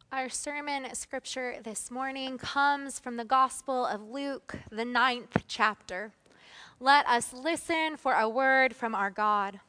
Our sermon scripture this morning comes from the Gospel of Luke, the 9th chapter. Let us listen for a word from our God.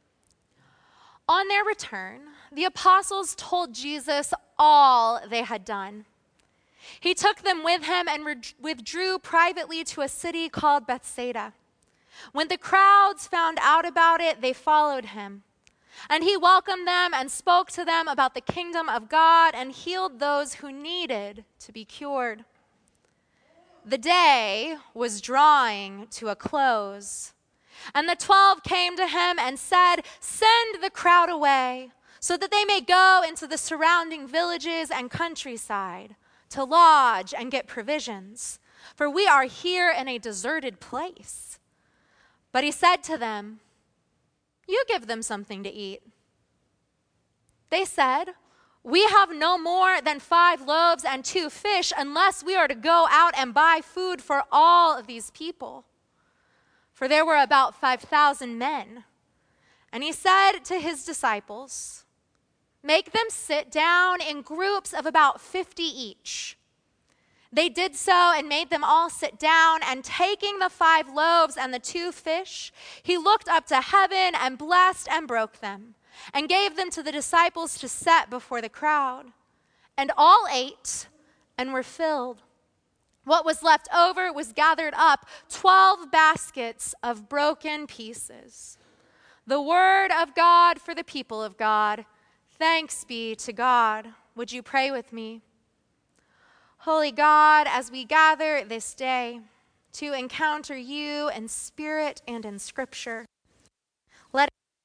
On their return, the apostles told Jesus all they had done. He took them with him and withdrew privately to a city called Bethsaida. When the crowds found out about it, they followed him. And he welcomed them and spoke to them about the kingdom of God and healed those who needed to be cured. The day was drawing to a close, and the 12 came to him and said, "Send the crowd away so that they may go into the surrounding villages and countryside to lodge and get provisions, for we are here in a deserted place." But he said to them, "You give them something to eat." They said, "We have no more than 5 loaves and 2 fish unless we are to go out and buy food for all of these people." For there were about 5,000 men. And he said to his disciples, "Make them sit down in groups of about 50 each." They did so and made them all sit down, and taking the 5 loaves and the 2 fish, he looked up to heaven and blessed and broke them, and gave them to the disciples to set before the crowd. And all ate and were filled. What was left over was gathered up, 12 baskets of broken pieces. The word of God for the people of God. Thanks be to God. Would you pray with me? Holy God, as we gather this day to encounter you in spirit and in scripture, let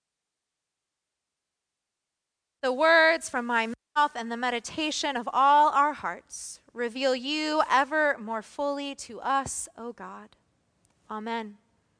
the words from my mouth and the meditation of all our hearts reveal you ever more fully to us, O God. Amen.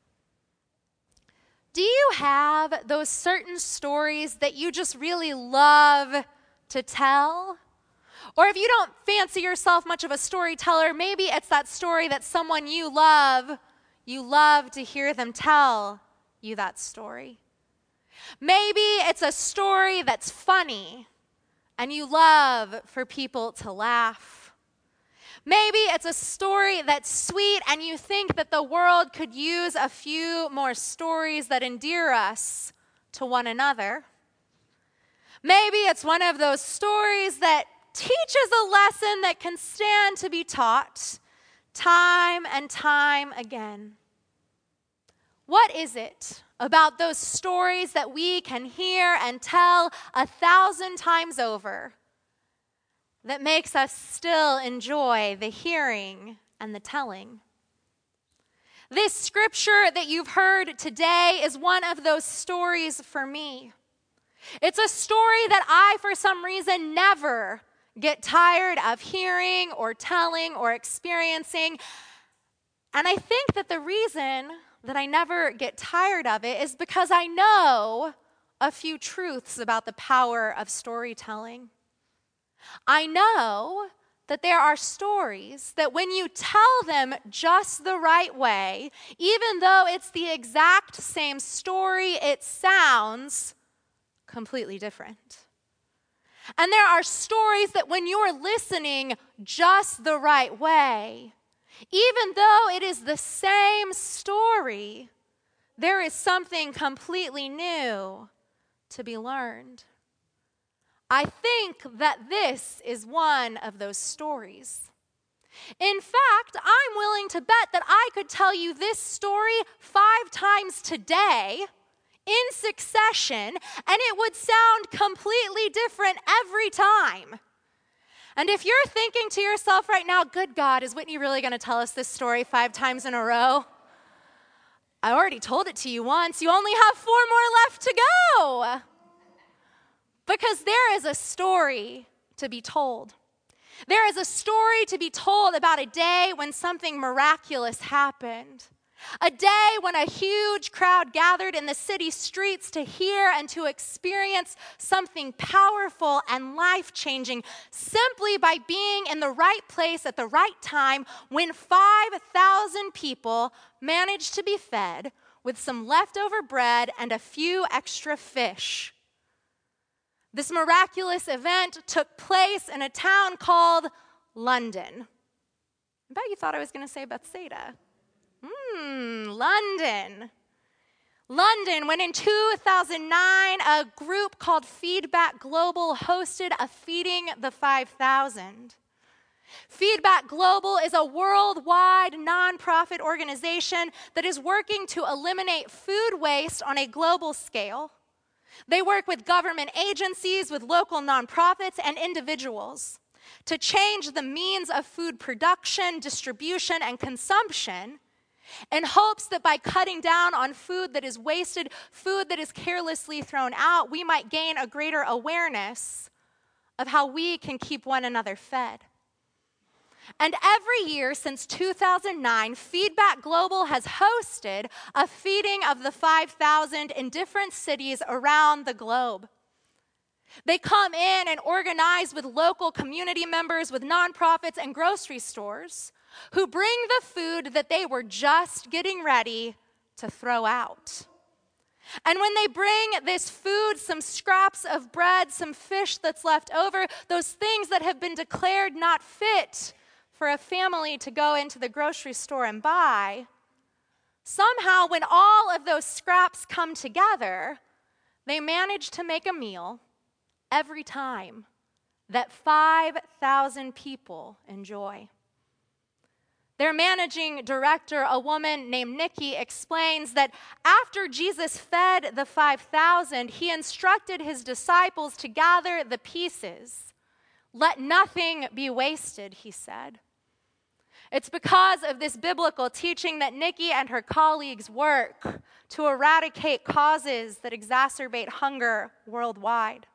Do you have those certain stories that you just really love to tell? Or if you don't fancy yourself much of a storyteller, maybe it's that story that someone you love to hear them tell you that story. Maybe it's a story that's funny and you love for people to laugh. Maybe it's a story that's sweet and you think that the world could use a few more stories that endear us to one another. Maybe it's one of those stories that teaches a lesson that can stand to be taught time and time again. What is it about those stories that we can hear and tell 1,000 times over that makes us still enjoy the hearing and the telling? This scripture that you've heard today is one of those stories for me. It's a story that I, for some reason, never get tired of hearing or telling or experiencing. And I think that the reason that I never get tired of it is because I know a few truths about the power of storytelling. I know that there are stories that when you tell them just the right way, even though it's the exact same story, it sounds completely different. And there are stories that when you're listening just the right way, even though it is the same story, there is something completely new to be learned. I think that this is one of those stories. In fact, I'm willing to bet that I could tell you this story 5 times today in succession, and it would sound completely different every time. And if you're thinking to yourself right now, good God, is Whitney really going to tell us this story 5 times in a row? I already told it to you once. You only have 4 more left to go. Because there is a story to be told. There is a story to be told about a day when something miraculous happened. A day when a huge crowd gathered in the city streets to hear and to experience something powerful and life-changing simply by being in the right place at the right time, when 5,000 people managed to be fed with some leftover bread and a few extra fish. This miraculous event took place in a town called London. I bet you thought I was going to say Bethsaida. London. London, when in 2009, a group called Feedback Global hosted a Feeding the 5,000. Feedback Global is a worldwide nonprofit organization that is working to eliminate food waste on a global scale. They work with government agencies, with local nonprofits, and individuals to change the means of food production, distribution, and consumption in hopes that by cutting down on food that is wasted, food that is carelessly thrown out, we might gain a greater awareness of how we can keep one another fed. And every year since 2009, Feedback Global has hosted a feeding of the 5,000 in different cities around the globe. They come in and organize with local community members, with nonprofits and grocery stores who bring the food that they were just getting ready to throw out. And when they bring this food, some scraps of bread, some fish that's left over, those things that have been declared not fit for a family to go into the grocery store and buy, somehow when all of those scraps come together, they manage to make a meal every time that 5,000 people enjoy. Their managing director, a woman named Nikki, explains that after Jesus fed the 5,000, he instructed his disciples to gather the pieces. Let nothing be wasted, he said. It's because of this biblical teaching that Nikki and her colleagues work to eradicate causes that exacerbate hunger worldwide.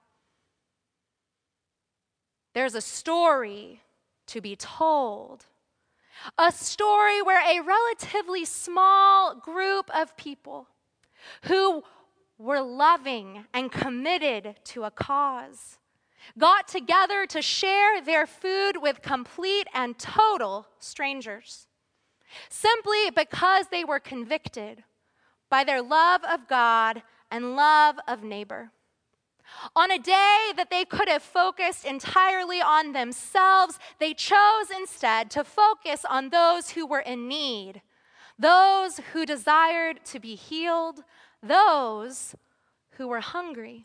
There's a story to be told. A story where a relatively small group of people who were loving and committed to a cause got together to share their food with complete and total strangers, simply because they were convicted by their love of God and love of neighbor. On a day that they could have focused entirely on themselves, they chose instead to focus on those who were in need, those who desired to be healed, those who were hungry.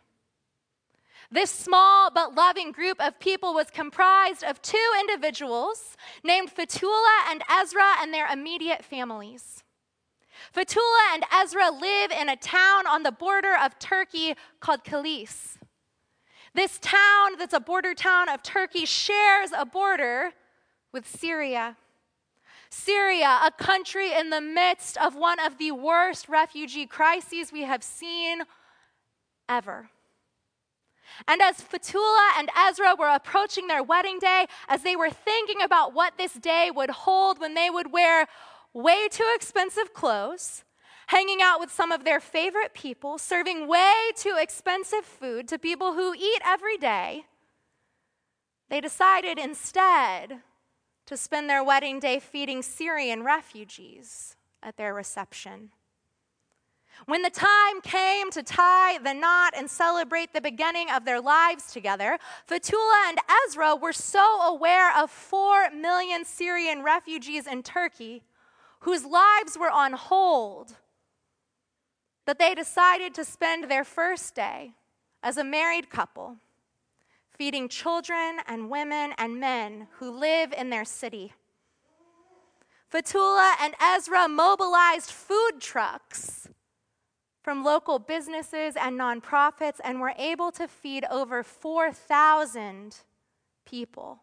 This small but loving group of people was comprised of two individuals named Fetula and Ezra and their immediate families. Fetula and Ezra live in a town on the border of Turkey called Kilis. This town that's a border town of Turkey shares a border with Syria. Syria, a country in the midst of one of the worst refugee crises we have seen ever. And as Fetula and Ezra were approaching their wedding day, as they were thinking about what this day would hold when they would wear way too expensive clothes, hanging out with some of their favorite people, serving way too expensive food to people who eat every day, they decided instead to spend their wedding day feeding Syrian refugees at their reception. When the time came to tie the knot and celebrate the beginning of their lives together, Fetula and Ezra were so aware of 4 million Syrian refugees in Turkey whose lives were on hold that they decided to spend their first day as a married couple feeding children and women and men who live in their city. Fetula and Ezra mobilized food trucks from local businesses and nonprofits and were able to feed over 4,000 people.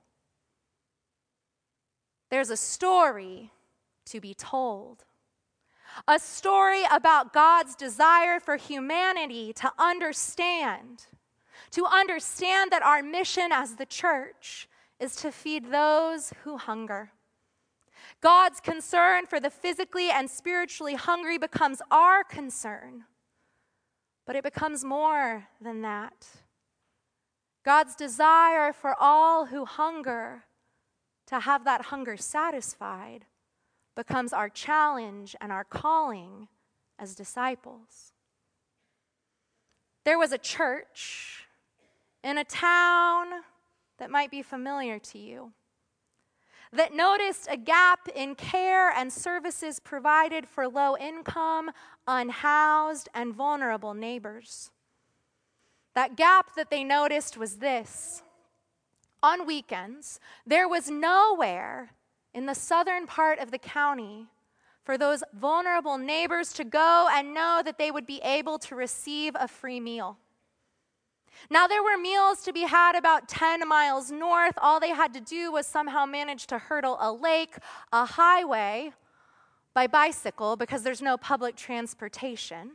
There's a story to be told. A story about God's desire for humanity to understand that our mission as the church is to feed those who hunger. God's concern for the physically and spiritually hungry becomes our concern, but it becomes more than that. God's desire for all who hunger to have that hunger satisfied becomes our challenge and our calling as disciples. There was a church in a town that might be familiar to you, that noticed a gap in care and services provided for low-income, unhoused, and vulnerable neighbors. That gap that they noticed was this. On weekends, there was nowhere in the southern part of the county for those vulnerable neighbors to go and know that they would be able to receive a free meal. Now, there were meals to be had about 10 miles north. All they had to do was somehow manage to hurdle a lake, a highway, by bicycle, because there's no public transportation.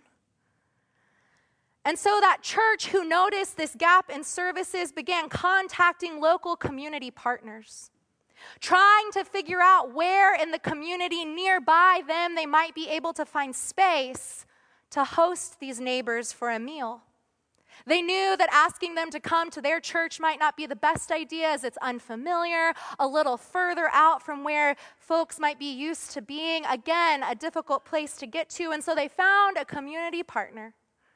And so that church who noticed this gap in services began contacting local community partners, trying to figure out where in the community nearby them they might be able to find space to host these neighbors for a meal. They knew that asking them to come to their church might not be the best idea, as it's unfamiliar, a little further out from where folks might be used to being. Again, a difficult place to get to. And so they found a community partner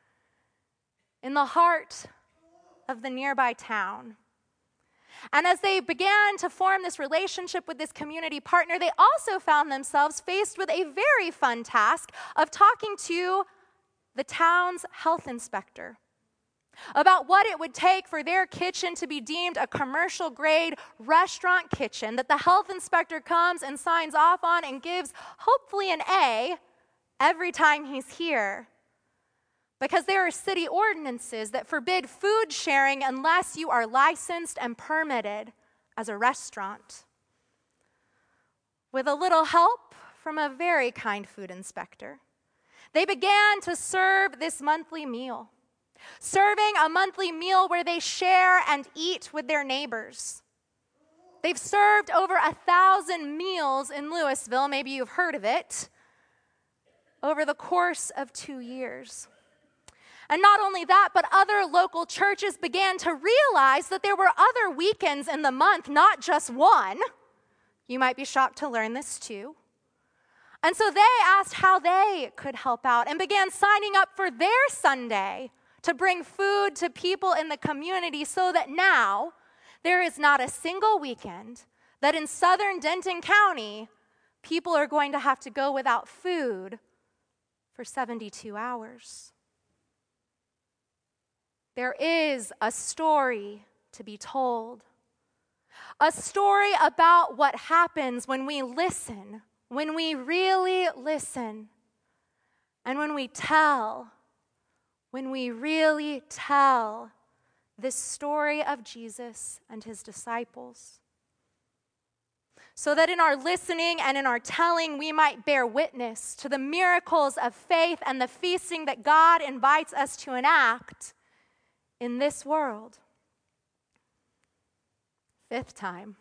in the heart of the nearby town. And as they began to form this relationship with this community partner, they also found themselves faced with a very fun task of talking to the town's health inspector about what it would take for their kitchen to be deemed a commercial-grade restaurant kitchen that the health inspector comes and signs off on and gives hopefully an A every time he's here. Because there are city ordinances that forbid food sharing unless you are licensed and permitted as a restaurant. With a little help from a very kind food inspector, they began to serve this monthly meal. Serving a monthly meal where they share and eat with their neighbors. They've served over 1,000 meals in Louisville, maybe you've heard of it, over the course of 2 years. And not only that, but other local churches began to realize that there were other weekends in the month, not just one. You might be shocked to learn this too. And so they asked how they could help out and began signing up for their Sunday to bring food to people in the community, so that now there is not a single weekend that in southern Denton County people are going to have to go without food for 72 hours. There is a story to be told. A story about what happens when we listen, when we really listen, and when we really tell this story of Jesus and his disciples. So that in our listening and in our telling, we might bear witness to the miracles of faith and the feasting that God invites us to enact in this world. Fifth time,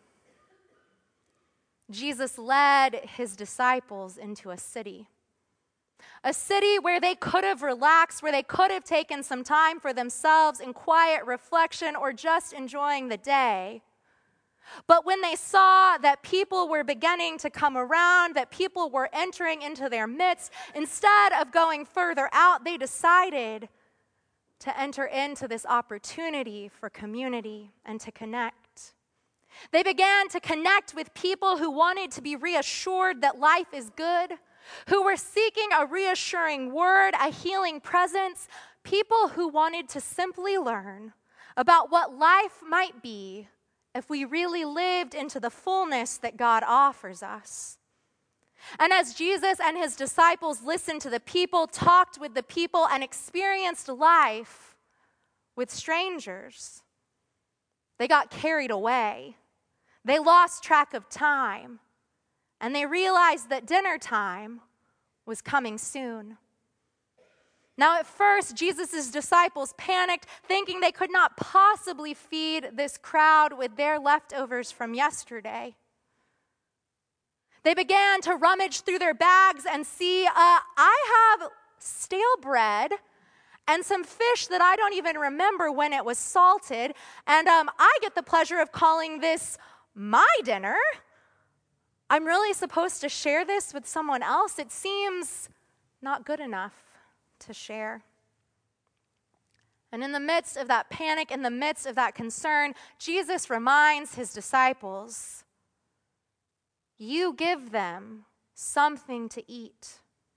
Jesus led his disciples into a city where they could have relaxed, where they could have taken some time for themselves in quiet reflection or just enjoying the day. But when they saw that people were beginning to come around, that people were entering into their midst, instead of going further out, they decided to enter into this opportunity for community and to connect. They began to connect with people who wanted to be reassured that life is good, who were seeking a reassuring word, a healing presence, people who wanted to simply learn about what life might be if we really lived into the fullness that God offers us. And as Jesus and his disciples listened to the people, talked with the people, and experienced life with strangers, they got carried away. They lost track of time, and they realized that dinner time was coming soon. Now, at first, Jesus' disciples panicked, thinking they could not possibly feed this crowd with their leftovers from yesterday. They began to rummage through their bags and see, I have stale bread and some fish that I don't even remember when it was salted, and I get the pleasure of calling this my dinner. I'm really supposed to share this with someone else? It seems not good enough to share. And in the midst of that panic, in the midst of that concern, Jesus reminds his disciples, you give them something to eat.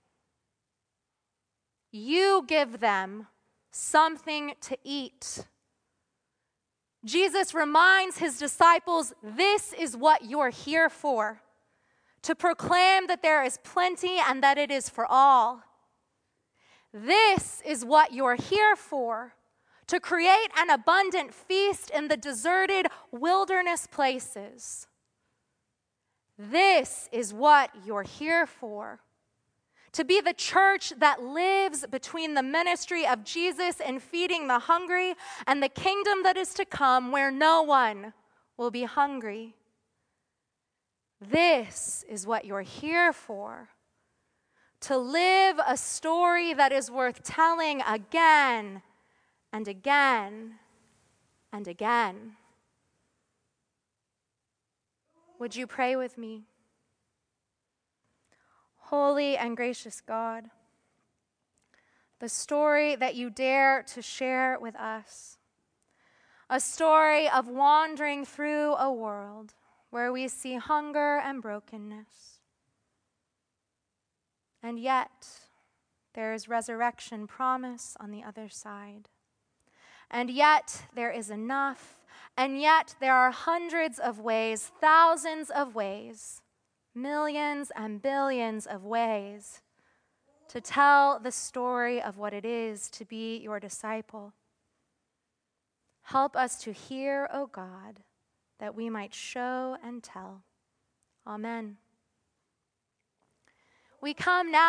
You give them something to eat. Jesus reminds his disciples, this is what you're here for, to proclaim that there is plenty and that it is for all. This is what you're here for, to create an abundant feast in the deserted wilderness places. This is what you're here for, to be the church that lives between the ministry of Jesus in feeding the hungry and the kingdom that is to come where no one will be hungry. This is what you're here for, to live a story that is worth telling again and again and again. Would you pray with me? Holy and gracious God, the story that you dare to share with us, a story of wandering through a world where we see hunger and brokenness. And yet, there is resurrection promise on the other side. And yet, there is enough. And yet, there are hundreds of ways, thousands of ways, millions and billions of ways to tell the story of what it is to be your disciple. Help us to hear, O God, that we might show and tell. Amen. We come now